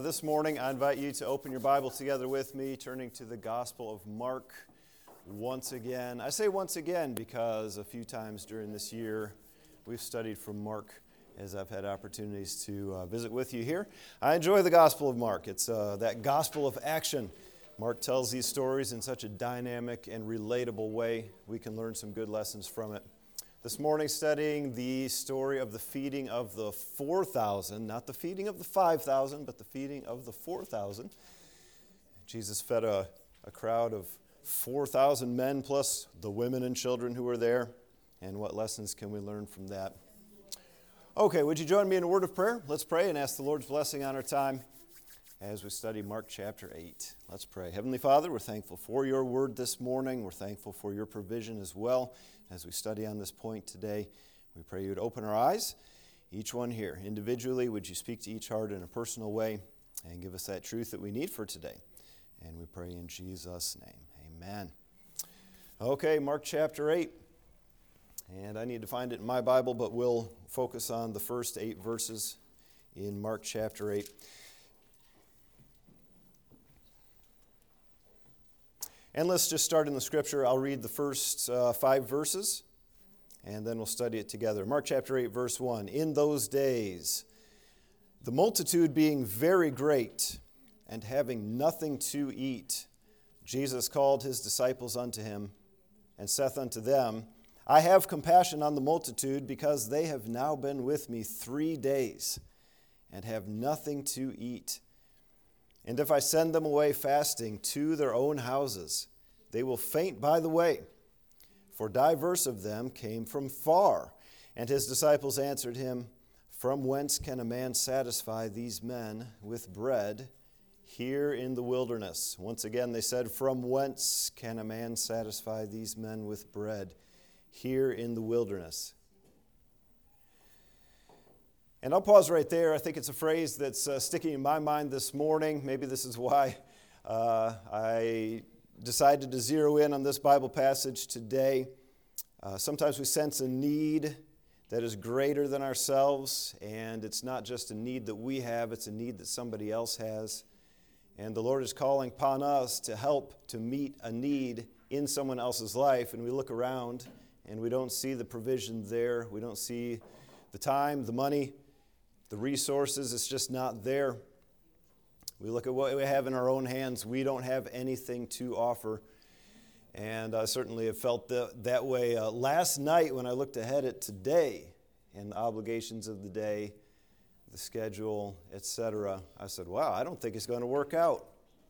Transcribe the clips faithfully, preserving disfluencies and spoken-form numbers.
This morning, I invite you to open your Bible together with me, turning to the Gospel of Mark once again. I say once again because a few times during this year, we've studied from Mark as I've had opportunities to uh, visit with you here. I enjoy the Gospel of Mark. It's uh, that gospel of action. Mark tells these stories in such a dynamic and relatable way. We can learn some good lessons from it. This morning, studying the story of the feeding of the four thousand, not the feeding of the five thousand, but the feeding of the four thousand. Jesus fed a, a crowd of four thousand men plus the women and children who were there. And what lessons can we learn from that? Okay, would you join me in a word of prayer? Let's pray and ask the Lord's blessing on our time as we study Mark chapter eight. Let's pray. Heavenly Father, we're thankful for your word this morning. We're thankful for your provision as well. As we study on this point today, we pray you would open our eyes, each one here. Individually, would you speak to each heart in a personal way and give us that truth that we need for today. And we pray in Jesus' name. Amen. Okay, Mark chapter eight. And I need to find it in my Bible, but we'll focus on the first eight verses in Mark chapter eight. And let's just start in the scripture. I'll read the first uh, five verses, and then we'll study it together. Mark chapter eight, verse one. In those days, the multitude being very great, and having nothing to eat, Jesus called his disciples unto him, and saith unto them, I have compassion on the multitude, because they have now been with me three days, and have nothing to eat. And if I send them away fasting to their own houses, they will faint by the way. For divers of them came from far. And his disciples answered him, From whence can a man satisfy these men with bread here in the wilderness? Once again they said, From whence can a man satisfy these men with bread here in the wilderness? And I'll pause right there. I think it's a phrase that's uh, sticking in my mind this morning. Maybe this is why uh, I decided to zero in on this Bible passage today. Uh, sometimes we sense a need that is greater than ourselves, and it's not just a need that we have, it's a need that somebody else has. And the Lord is calling upon us to help to meet a need in someone else's life, and we look around and we don't see the provision there. We don't see the time, the money, the resources. It's just not there. We look at what we have in our own hands. We don't have anything to offer. And I certainly have felt the, that way uh, last night when I looked ahead at today and the obligations of the day, the schedule, et cetera. I said, wow, I don't think it's going to work out.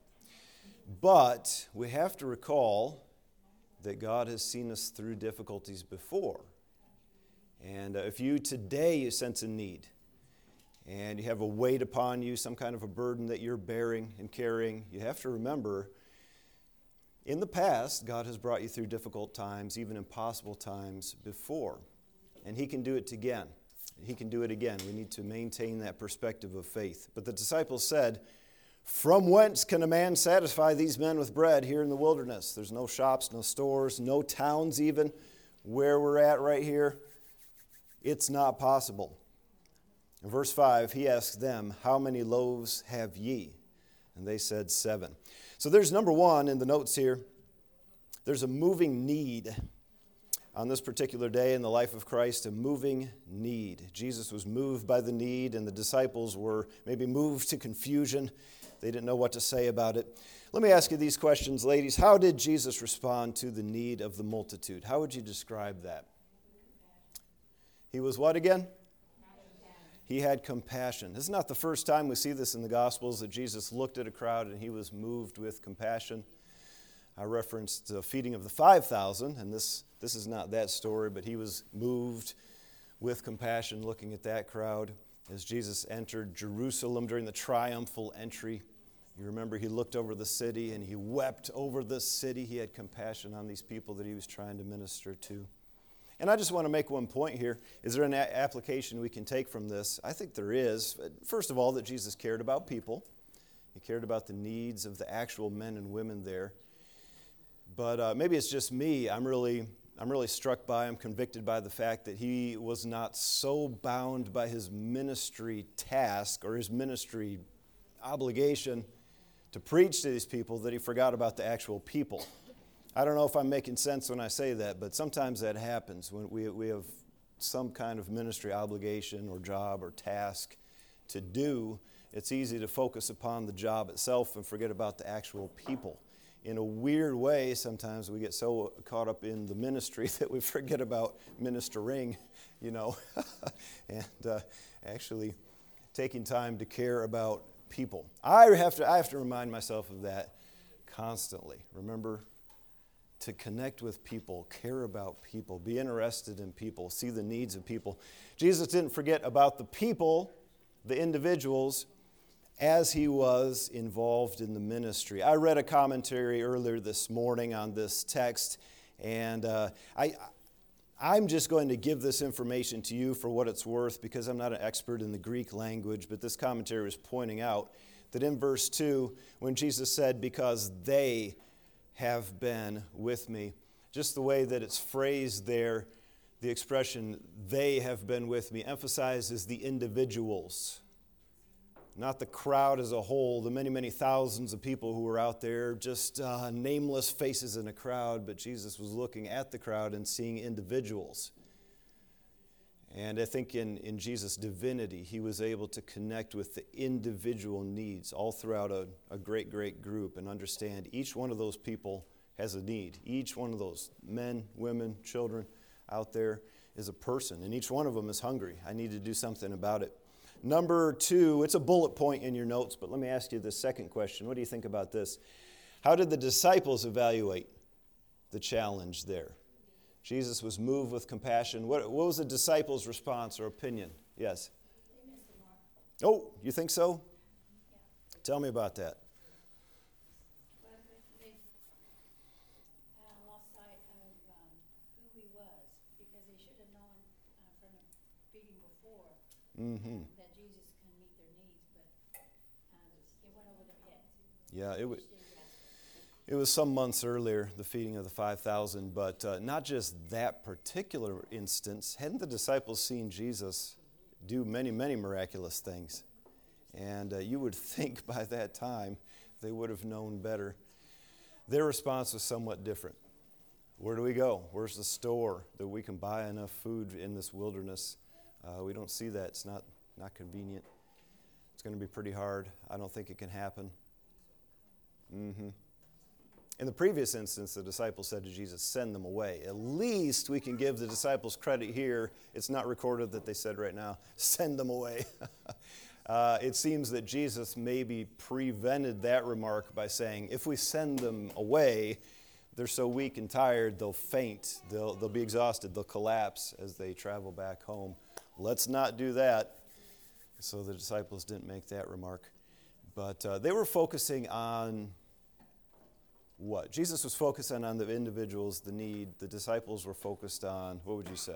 But we have to recall that God has seen us through difficulties before. And uh, if you today you sense a need, and you have a weight upon you, some kind of a burden that you're bearing and carrying, you have to remember, in the past, God has brought you through difficult times, even impossible times before. And He can do it again. He can do it again. We need to maintain that perspective of faith. But the disciples said, From whence can a man satisfy these men with bread here in the wilderness? There's no shops, no stores, no towns even where we're at right here. It's not possible. In verse five, he asks them, How many loaves have ye? And they said, Seven. So there's number one in the notes here. There's a moving need on this particular day in the life of Christ, a moving need. Jesus was moved by the need, and the disciples were maybe moved to confusion. They didn't know what to say about it. Let me ask you these questions, ladies. How did Jesus respond to the need of the multitude? How would you describe that? He was what again? He had compassion. This is not the first time we see this in the Gospels, that Jesus looked at a crowd and he was moved with compassion. I referenced the feeding of the five thousand, and this, this is not that story, but he was moved with compassion looking at that crowd as Jesus entered Jerusalem during the triumphal entry. You remember he looked over the city and he wept over the city. He had compassion on these people that he was trying to minister to. And I just want to make one point here. Is there an a- application we can take from this? I think there is. First of all, that Jesus cared about people. He cared about the needs of the actual men and women there. But uh, maybe it's just me. I'm really, I'm really struck by, I'm convicted by the fact that he was not so bound by his ministry task or his ministry obligation to preach to these people that he forgot about the actual people. I don't know if I'm making sense when I say that, but sometimes that happens when we, we have some kind of ministry obligation or job or task to do. It's easy to focus upon the job itself and forget about the actual people. In a weird way, sometimes we get so caught up in the ministry that we forget about ministering, you know, and uh, actually taking time to care about people. I have to, I have to remind myself of that constantly. Remember, to connect with people, care about people, be interested in people, see the needs of people. Jesus didn't forget about the people, the individuals, as he was involved in the ministry. I read a commentary earlier this morning on this text, and uh, I, I'm just going to give this information to you for what it's worth because I'm not an expert in the Greek language, but this commentary was pointing out that in verse two, when Jesus said, because they have been with me, just the way that it's phrased there, the expression, they have been with me, emphasizes the individuals. Not the crowd as a whole, the many, many thousands of people who were out there, just uh, nameless faces in a crowd, but Jesus was looking at the crowd and seeing individuals. And I think in, in Jesus' divinity, he was able to connect with the individual needs all throughout a, a great, great group and understand each one of those people has a need. Each one of those men, women, children out there is a person, and each one of them is hungry. I need to do something about it. Number two, it's a bullet point in your notes, but let me ask you this second question. What do you think about this? How did the disciples evaluate the challenge there? Jesus was moved with compassion. What, what was the disciples' response or opinion? Yes? Oh, you think so? Yeah. Tell me about that. Well, they uh, lost sight of um, who he was because they should have known uh, from the reading before Mm-hmm. uh, that Jesus can meet their needs, but um, it went over their heads. Yeah, it was. It was some months earlier, the feeding of the five thousand, but uh, not just that particular instance. Hadn't the disciples seen Jesus do many, many miraculous things? And uh, you would think by that time they would have known better. Their response was somewhat different. Where do we go? Where's the store that we can buy enough food in this wilderness? Uh, we don't see that. It's not, not convenient. It's going to be pretty hard. I don't think it can happen. Mm-hmm. In the previous instance, the disciples said to Jesus, send them away. At least we can give the disciples credit here. It's not recorded that they said right now, send them away. uh, it seems that Jesus maybe prevented that remark by saying, if we send them away, they're so weak and tired, they'll faint, they'll, they'll be exhausted, they'll collapse as they travel back home. Let's not do that. So the disciples didn't make that remark. But uh, they were focusing on what? Jesus was focusing on the individuals, the need. The disciples were focused on, what would you say?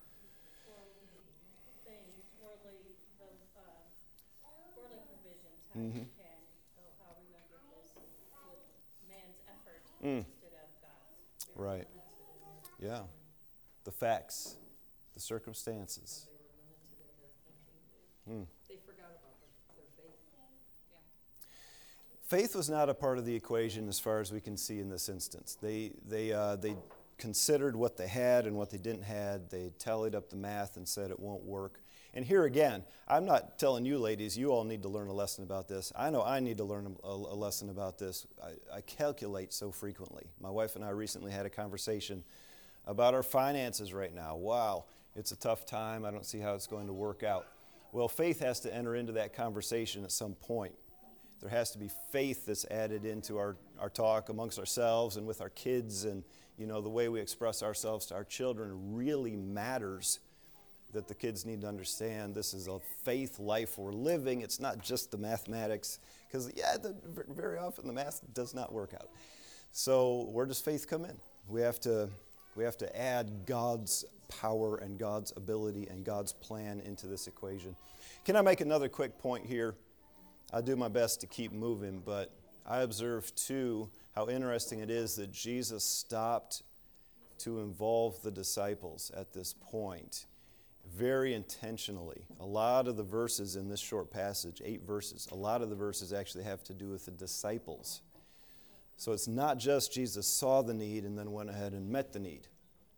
Worldly things, worldly, the, uh, worldly provisions, how Mm-hmm. you can, oh, how are we going to get this with man's effort Mm. instead of God's. Right. Yeah. The facts, the circumstances. They were limited in their thinking. Mm. They forgot about their, their faith. Yeah. Faith was not a part of the equation as far as we can see in this instance. They they uh, they considered what they had and what they didn't have. They tallied up the math and said it won't work. And here again, I'm not telling you ladies, you all need to learn a lesson about this. I know I need to learn a, a lesson about this. I, I calculate so frequently. My wife and I recently had a conversation about our finances right now. Wow, it's a tough time. I don't see how it's going to work out. Well, faith has to enter into that conversation at some point. There has to be faith that's added into our, our talk amongst ourselves and with our kids, and you know the way we express ourselves to our children really matters. That the kids need to understand this is a faith life we're living. It's not just the mathematics, because yeah, the, very often the math does not work out. So where does faith come in? We have to we have to add God's power and God's ability and God's plan into this equation. Can I make another quick point here? I'll do my best to keep moving, but I observed too how interesting it is that Jesus stopped to involve the disciples at this point. very intentionally. A lot of the verses in this short passage, eight verses, a lot of the verses actually have to do with the disciples. So it's not just Jesus saw the need and then went ahead and met the need.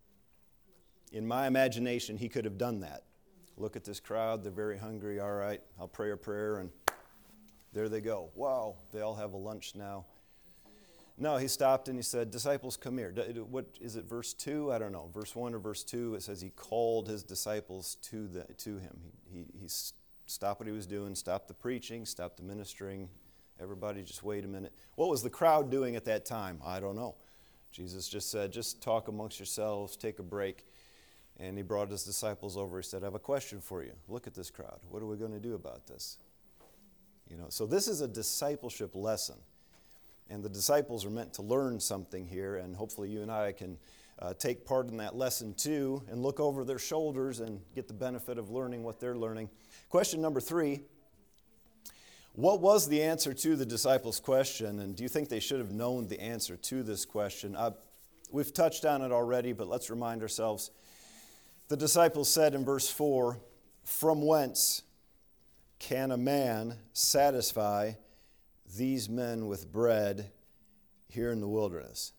In my imagination, he could have done that. Look at this crowd, they're very hungry, all right, I'll pray a prayer, and there they go. Wow, they all have a lunch now. No, he stopped and he said, disciples, come here. What is it, verse two? I don't know. Verse one or verse two, it says he called his disciples to the to him. He, he, he stopped what he was doing, stopped the preaching, stopped the ministering. Everybody just wait a minute. What was the crowd doing at that time? I don't know. Jesus just said, just talk amongst yourselves, take a break. And he brought his disciples over. He said, I have a question for you. Look at this crowd. What are we going to do about this? You know, so this is a discipleship lesson. And the disciples are meant to learn something here, and hopefully you and I can uh, take part in that lesson too and look over their shoulders and get the benefit of learning what they're learning. Question number three, what was the answer to the disciples' question, and do you think they should have known the answer to this question? Uh, we've touched on it already, but let's remind ourselves. The disciples said in verse four, from whence can a man satisfy these men with bread here in the wilderness?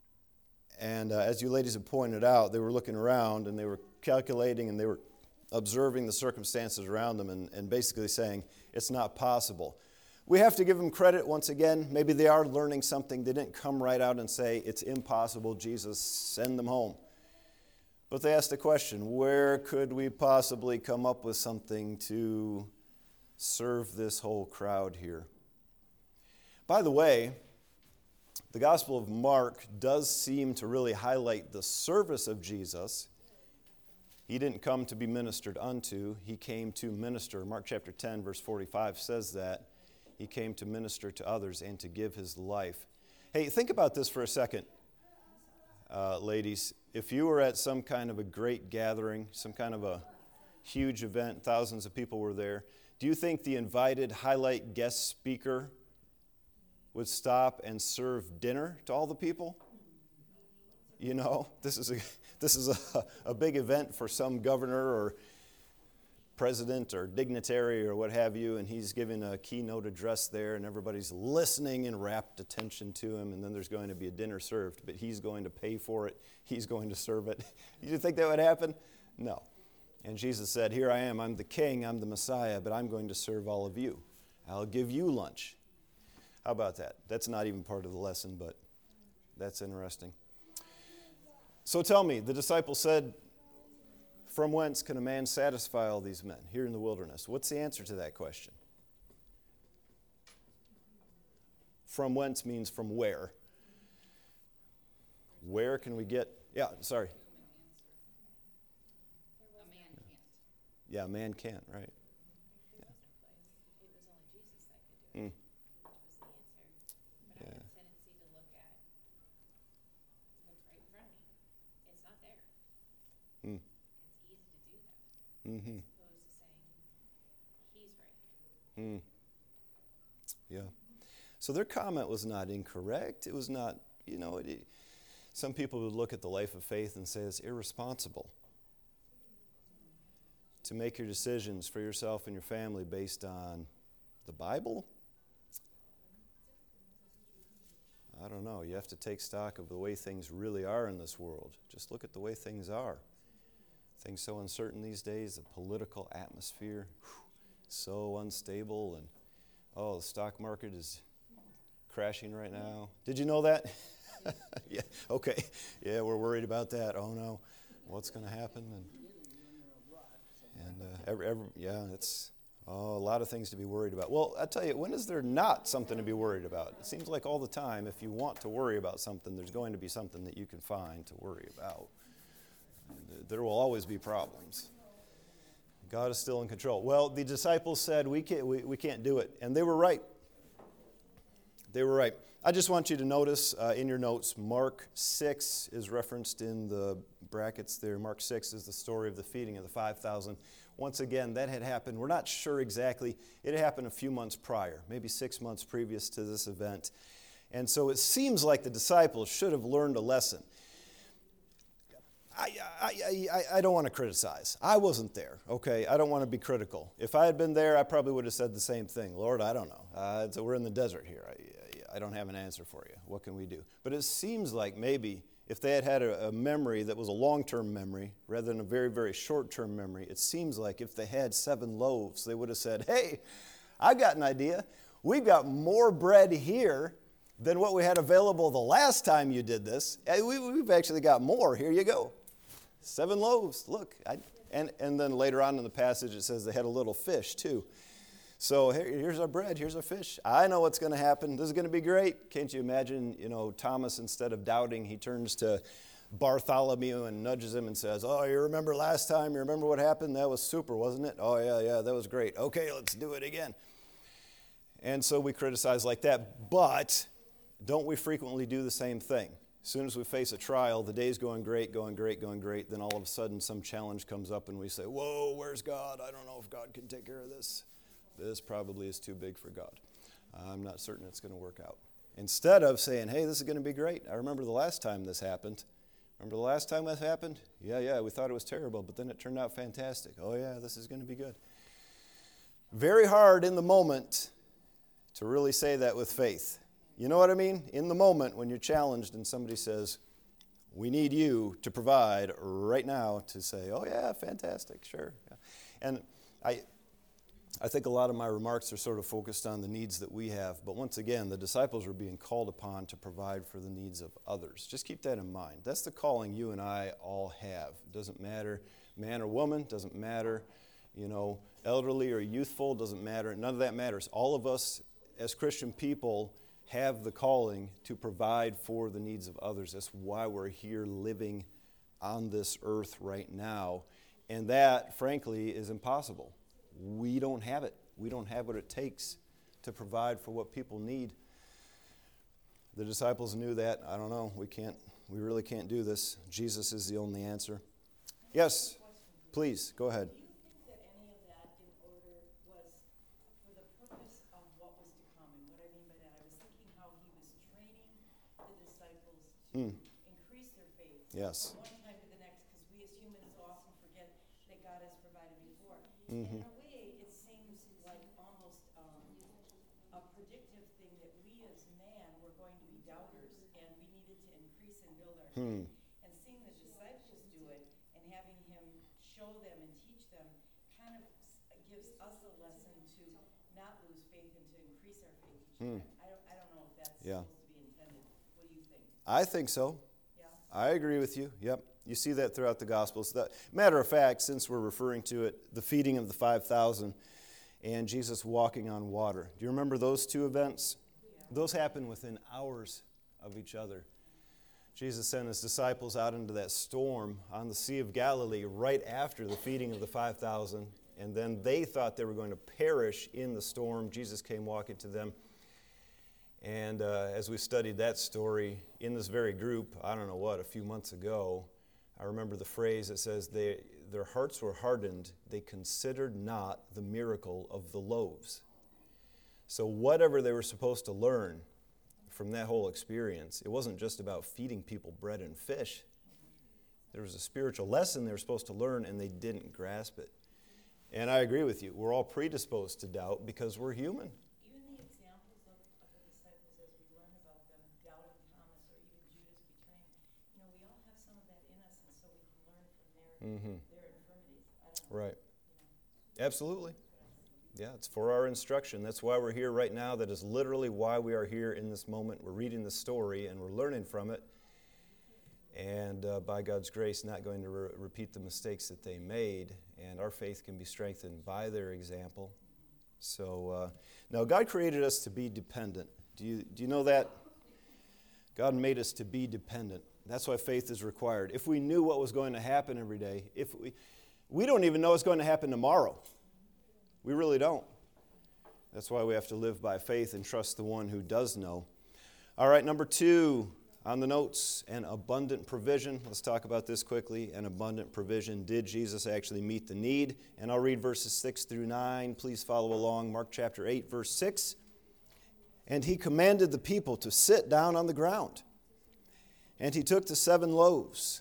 And uh, as you ladies have pointed out, they were looking around and they were calculating and they were observing the circumstances around them and, and basically saying, it's not possible. We have to give them credit once again. Maybe they are learning something. They didn't come right out and say, it's impossible, Jesus, send them home. But they asked the question, where could we possibly come up with something to serve this whole crowd here? By the way, the Gospel of Mark does seem to really highlight the service of Jesus. He didn't come to be ministered unto. He came to minister. Mark chapter ten, verse forty-five says that. He came to minister to others and to give his life. Hey, think about this for a second, uh, ladies. If you were at some kind of a great gathering, some kind of a huge event, thousands of people were there, do you think the invited highlight guest speaker would stop and serve dinner to all the people? You know, this is a this is a, a big event for some governor or president or dignitary or what have you, and he's giving a keynote address there, and everybody's listening in rapt attention to him, and then there's going to be a dinner served, but he's going to pay for it. He's going to serve it. You think that would happen? No. And Jesus said, here I am. I'm the king. I'm the Messiah, but I'm going to serve all of you. I'll give you lunch. How about that? That's not even part of the lesson, but that's interesting. So tell me, the disciples said, from whence can a man satisfy all these men here in the wilderness? What's the answer to that question? From whence means from where? Where can we get, yeah, sorry. A man can't. Yeah, a man can't, right? It wasn't place. It was only Jesus that could do it. Mm. Which was the answer. But Yeah. I have a tendency to look at what's right in front of me. It's not there. Mm. It's easy to do that. Mm-hmm. As opposed to saying, he's right here. Mm. Yeah. So their comment was not incorrect. It was not, you know, it, it, some people would look at the life of faith and say it's irresponsible to make your decisions for yourself and your family based on the Bible. I don't know. You have to take stock of the way things really are in this world. Just look at the way things are. Things so uncertain these days, the political atmosphere, whew, so unstable, and oh, the stock market is crashing right now. Did you know that? Yeah, okay. Yeah, we're worried about that. Oh no, what's going to happen? And, and uh, every, every, yeah, it's oh, a lot of things to be worried about. Well, I tell you, when is there not something to be worried about? It seems like all the time, if you want to worry about something, there's going to be something that you can find to worry about. And there will always be problems. God is still in control. Well, the disciples said, we can't, we, we can't do it. And they were right. They were right. I just want you to notice uh, in your notes, Mark six is referenced in the brackets there. Mark six is the story of the feeding of the five thousand. Once again, that had happened. We're not sure exactly. It had happened a few months prior, maybe six months previous to this event. And so it seems like the disciples should have learned a lesson. I, I, I, I don't want to criticize. I wasn't there, okay? I don't want to be critical. If I had been there, I probably would have said the same thing. Lord, I don't know. Uh, so we're in the desert here. I, I don't have an answer for you. What can we do? But it seems like maybe if they had had a, a memory that was a long-term memory rather than a very, very short-term memory, it seems like if they had seven loaves, they would have said, hey, I've got an idea. We've got more bread here than what we had available the last time you did this. We, we've actually got more. Here you go. Seven loaves, look. I, and, and then later on in the passage it says they had a little fish too. So here, here's our bread, here's our fish. I know what's going to happen. This is going to be great. Can't you imagine, you know, Thomas, instead of doubting, he turns to Bartholomew and nudges him and says, oh, you remember last time? You remember what happened? That was super, wasn't it? Oh, yeah, yeah, that was great. Okay, let's do it again. And so we criticize like that. But don't we frequently do the same thing? As soon as we face a trial, the day's going great, going great, going great, then all of a sudden some challenge comes up and we say, whoa, where's God? I don't know if God can take care of this. This probably is too big for God. I'm not certain it's going to work out. Instead of saying, hey, this is going to be great. I remember the last time this happened. Remember the last time this happened? Yeah, yeah, we thought it was terrible, but then it turned out fantastic. Oh, yeah, this is going to be good. Very hard in the moment to really say that with faith. You know what I mean? In the moment when you're challenged and somebody says, we need you to provide right now, to say, oh yeah, fantastic, sure. Yeah. And I I think a lot of my remarks are sort of focused on the needs that we have. But once again, the disciples were being called upon to provide for the needs of others. Just keep that in mind. That's the calling you and I all have. It doesn't matter man or woman, doesn't matter, you know, elderly or youthful, doesn't matter. None of that matters. All of us as Christian people have the calling to provide for the needs of others. That's why we're here living on this earth right now. And that, frankly, is impossible. We don't have it. We don't have what it takes to provide for what people need. The disciples knew that. I don't know. We can't, we really can't do this. Jesus is the only answer. Yes, please, go ahead. Mm. Increase their faith. Yes. From one time to the next, because we as humans so often forget that God has provided before. Mm-hmm. In a way, it seems like almost um, a predictive thing that we as man were going to be doubters, and we needed to increase and build our Hmm. faith. And seeing the disciples do it, and having him show them and teach them, kind of gives us a lesson to not lose faith and to increase our faith each Hmm. time. I don't, I don't know if that's Yeah. supposed to be intended. What do you think? I think so. Yeah. I agree with you. Yep. You see that throughout the Gospels. The, matter of fact, since we're referring to it, the feeding of the five thousand and Jesus walking on water. Do you remember those two events? Yeah. Those happened within hours of each other. Jesus sent his disciples out into that storm on the Sea of Galilee right after the feeding of the five thousand, and then they thought they were going to perish in the storm. Jesus came walking to them. And uh, as we studied that story in this very group, I don't know what, a few months ago, I remember the phrase that says, they, their hearts were hardened, they considered not the miracle of the loaves. So whatever they were supposed to learn from that whole experience, it wasn't just about feeding people bread and fish. There was a spiritual lesson they were supposed to learn, and they didn't grasp it. And I agree with you. We're all predisposed to doubt because we're human. Even the examples of, of the disciples as we learn about them, doubting Thomas or even Judas betraying, you know, we all have some of that in us, and so we can learn from their, Mm-hmm. their infirmities. I don't know. Right. Absolutely. Yeah, it's for our instruction. That's why we're here right now. That is literally why we are here in this moment. We're reading the story and we're learning from it. And uh, by God's grace, not going to re- repeat the mistakes that they made. And our faith can be strengthened by their example. So, uh, now God created us to be dependent. Do you, do you know that? God made us to be dependent. That's why faith is required. If we knew what was going to happen every day, if we, we don't even know what's going to happen tomorrow. We really don't. That's why we have to live by faith and trust the one who does know. All right, number two on the notes, an abundant provision. Let's talk about this quickly. An abundant provision. Did Jesus actually meet the need? And I'll read verses six through nine. Please follow along. Mark chapter eight, verse six. And he commanded the people to sit down on the ground. And he took the seven loaves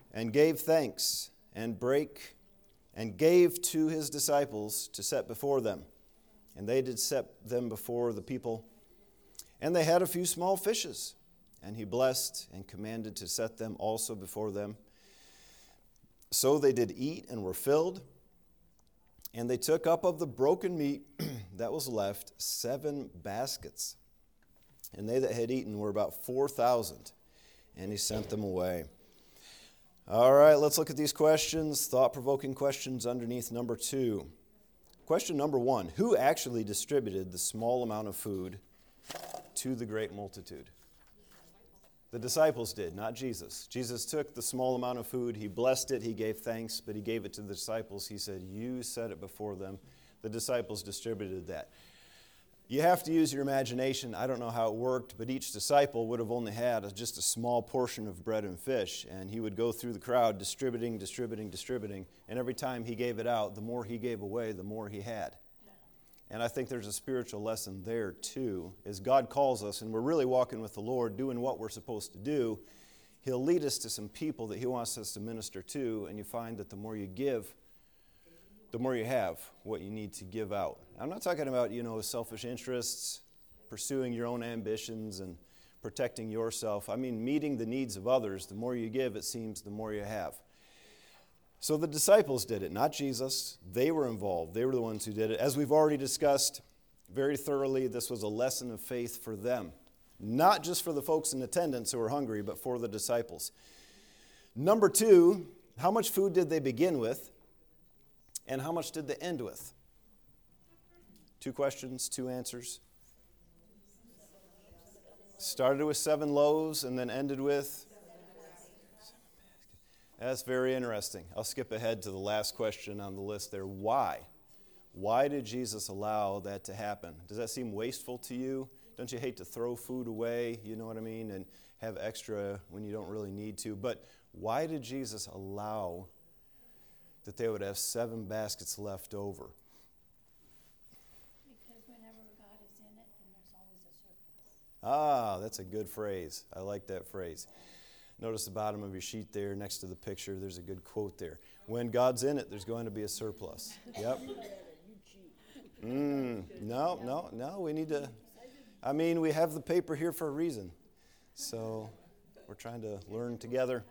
and gave thanks and brake and gave to his disciples to set before them. And they did set them before the people. And they had a few small fishes. And he blessed and commanded to set them also before them. So they did eat and were filled. And they took up of the broken meat that was left seven baskets. And they that had eaten were about four thousand. And he sent them away. All right, let's look at these questions. Thought-provoking questions underneath number two. Question number one, who actually distributed the small amount of food to the great multitude? The disciples did, not Jesus. Jesus took the small amount of food, he blessed it, he gave thanks, but he gave it to the disciples. He said, you set it before them. The disciples distributed that. You have to use your imagination. I don't know how it worked, but each disciple would have only had just a small portion of bread and fish, and he would go through the crowd distributing, distributing, distributing, and every time he gave it out, the more he gave away, the more he had. And I think there's a spiritual lesson there too. As God calls us, and we're really walking with the Lord, doing what we're supposed to do, he'll lead us to some people that he wants us to minister to, and you find that the more you give, the more you have what you need to give out. I'm not talking about, you know, selfish interests, pursuing your own ambitions and protecting yourself. I mean, meeting the needs of others. The more you give, it seems, the more you have. So the disciples did it, not Jesus. They were involved. They were the ones who did it. As we've already discussed very thoroughly, this was a lesson of faith for them. Not just for the folks in attendance who were hungry, but for the disciples. Number two, how much food did they begin with? And how much did they end with? Two questions, two answers. Started with seven loaves and then ended with? That's very interesting. I'll skip ahead to the last question on the list there. Why? Why did Jesus allow that to happen? Does that seem wasteful to you? Don't you hate to throw food away, you know what I mean, and have extra when you don't really need to? But why did Jesus allow that they would have seven baskets left over? Because whenever God is in it, then there's always a surplus. Ah, that's a good phrase. I like that phrase. Notice the bottom of your sheet there next to the picture. There's a good quote there. When God's in it, there's going to be a surplus. Yep. Mm, no, no, no. We need to, I mean, we have the paper here for a reason. So we're trying to learn together.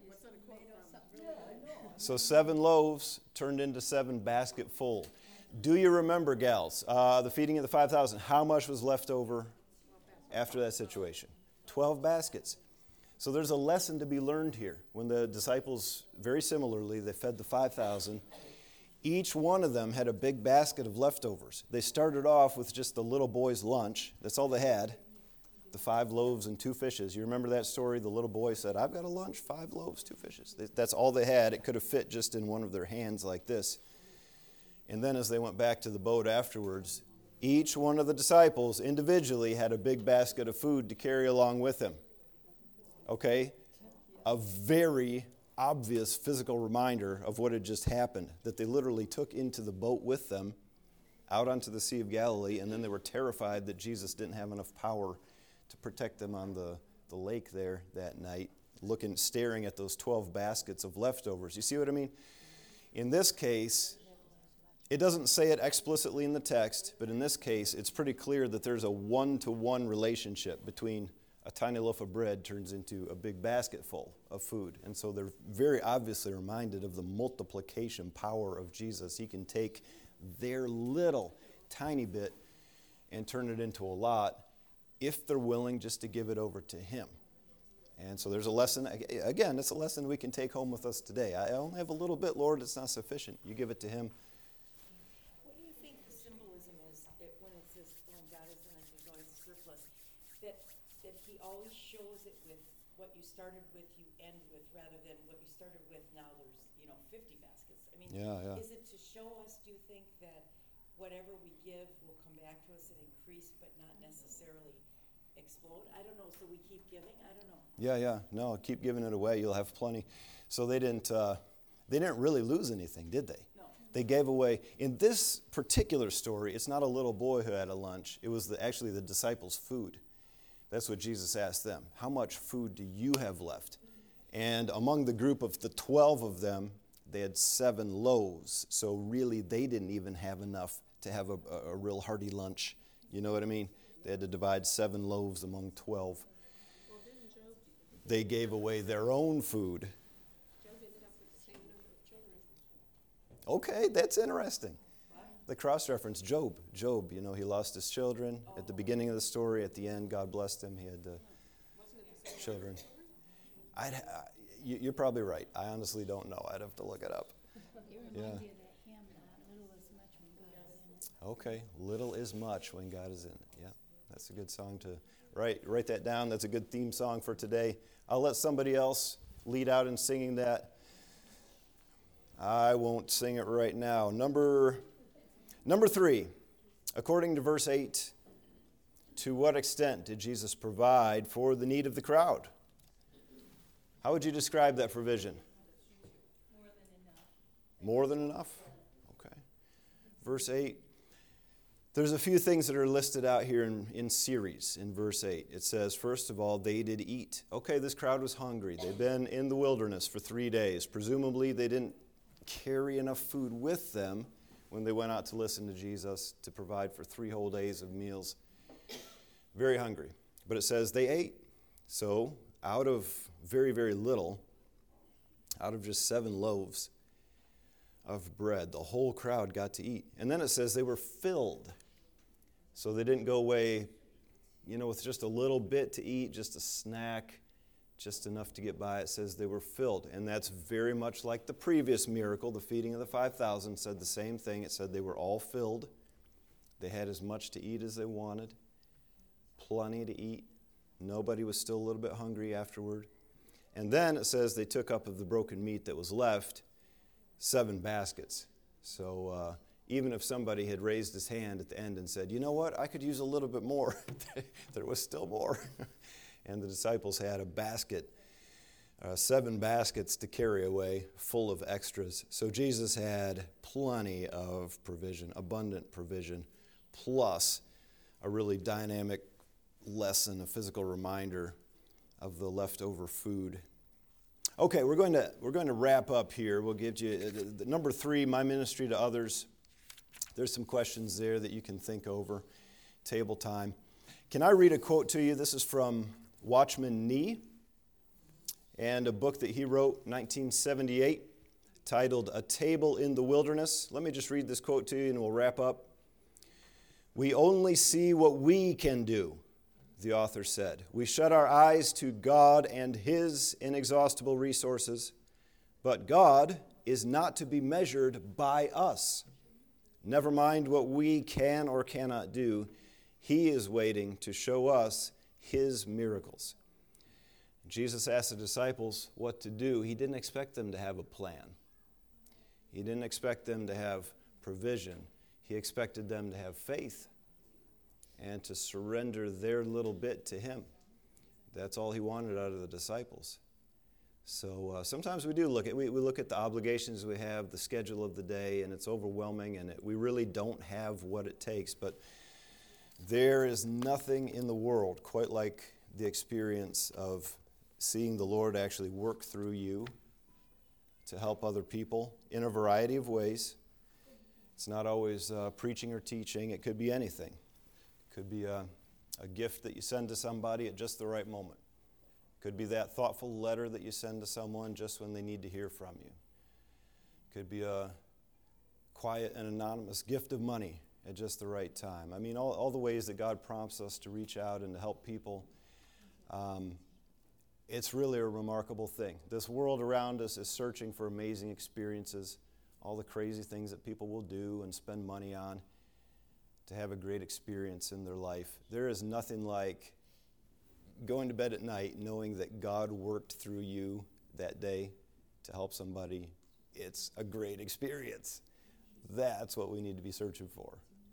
So seven loaves turned into seven basketful. Do you remember, gals, uh, the feeding of the five thousand? How much was left over after that situation? Twelve baskets. So there's a lesson to be learned here. When the disciples, very similarly, they fed the five thousand, each one of them had a big basket of leftovers. They started off with just the little boy's lunch. That's all they had. The five loaves and two fishes. You remember that story? The little boy said, I've got a lunch, five loaves, two fishes. That's all they had. It could have fit just in one of their hands like this. And then as they went back to the boat afterwards, each one of the disciples individually had a big basket of food to carry along with them. Okay? A very obvious physical reminder of what had just happened, that they literally took into the boat with them out onto the Sea of Galilee, and then they were terrified that Jesus didn't have enough power to protect them on the, the lake there that night, looking, staring at those twelve baskets of leftovers. You see what I mean? In this case, it doesn't say it explicitly in the text, but in this case, it's pretty clear that there's a one-to-one relationship between a tiny loaf of bread turns into a big basket full of food. And so they're very obviously reminded of the multiplication power of Jesus. He can take their little tiny bit and turn it into a lot if they're willing just to give it over to him. And so there's a lesson, again, it's a lesson we can take home with us today. I only have a little bit, Lord, it's not sufficient. You give it to him. What do you think the symbolism is it, when it says, when God is in it, there's always a surplus? That, that he always shows it with what you started with, you end with, rather than what you started with, now there's, you know, fifty baskets. I mean, Yeah, yeah. is it to show us, do you think, that whatever we give will come back to us and increase, but not necessarily explode? I don't know, so we keep giving? I don't know. Yeah, yeah. No, keep giving it away. You'll have plenty. So they didn't uh, they didn't really lose anything, did they? No. They gave away. In this particular story, it's not a little boy who had a lunch. It was the, actually the disciples' food. That's what Jesus asked them. How much food do you have left? And among the group of the twelve of them, they had seven loaves. So really, they didn't even have enough to have a, a, a real hearty lunch. You know what I mean? They had to divide seven loaves among twelve. Well, didn't Job, They gave away their own food. Job ended up with the same number of children? Okay, that's interesting. The cross-reference, Job. Job, you know, he lost his children. At the beginning of the story, at the end, God blessed him. He had uh, Wasn't it the same? children. I'd, uh, you, you're probably right. I honestly don't know. I'd have to look it up. It Yeah. reminds you of that hymn, uh, little as much when God is in it. Okay, little is much when God is in it. Yeah, that's a good song to write. Write that down. That's a good theme song for today. I'll let somebody else lead out in singing that. I won't sing it right now. Number, number three, according to verse eight, to what extent did Jesus provide for the need of the crowd? How would you describe that provision? More than enough. More than enough? Okay. Verse eight. There's a few things that are listed out here in, in series in verse eight. It says, first of all, they did eat. Okay, this crowd was hungry. They'd been in the wilderness for three days. Presumably, they didn't carry enough food with them when they went out to listen to Jesus to provide for three whole days of meals. Very hungry. But it says they ate. So, out of very, very little, out of just seven loaves of bread, the whole crowd got to eat. And then it says they were filled. So they didn't go away, you know, with just a little bit to eat, just a snack, just enough to get by. It says they were filled. And that's very much like the previous miracle, the feeding of the five thousand, said the same thing. It said they were all filled. They had as much to eat as they wanted, plenty to eat. Nobody was still a little bit hungry afterward. And then it says they took up of the broken meat that was left seven baskets. So uh, even if somebody had raised his hand at the end and said, you know what, I could use a little bit more, there was still more. And the disciples had a basket, uh, seven baskets to carry away full of extras. So Jesus had plenty of provision, abundant provision, plus a really dynamic lesson, a physical reminder of the leftover food. Okay, we're going to we're going to wrap up here. We'll give you uh, the, number three, my ministry to others. There's some questions there that you can think over. Table time. Can I read a quote to you? This is from Watchman Nee and a book that he wrote in nineteen seventy-eight titled A Table in the Wilderness. Let me just read this quote to you and we'll wrap up. We only see what we can do, the author said. We shut our eyes to God and His inexhaustible resources, but God is not to be measured by us. Never mind what we can or cannot do. He is waiting to show us His miracles. Jesus asked the disciples what to do. He didn't expect them to have a plan. He didn't expect them to have provision. He expected them to have faith and to surrender their little bit to Him. That's all He wanted out of the disciples. So uh, sometimes we do look at we, we look at the obligations we have, the schedule of the day, and it's overwhelming, and it, we really don't have what it takes. But there is nothing in the world quite like the experience of seeing the Lord actually work through you to help other people in a variety of ways. It's not always uh, preaching or teaching. It could be anything. It could be a, a gift that you send to somebody at just the right moment. It could be that thoughtful letter that you send to someone just when they need to hear from you. It could be a quiet and anonymous gift of money at just the right time. I mean, all, all the ways that God prompts us to reach out and to help people. Um, it's really a remarkable thing. This world around us is searching for amazing experiences, all the crazy things that people will do and spend money on to have a great experience in their life. There is nothing like going to bed at night knowing that God worked through you that day to help somebody. It's a great experience. That's what we need to be searching for.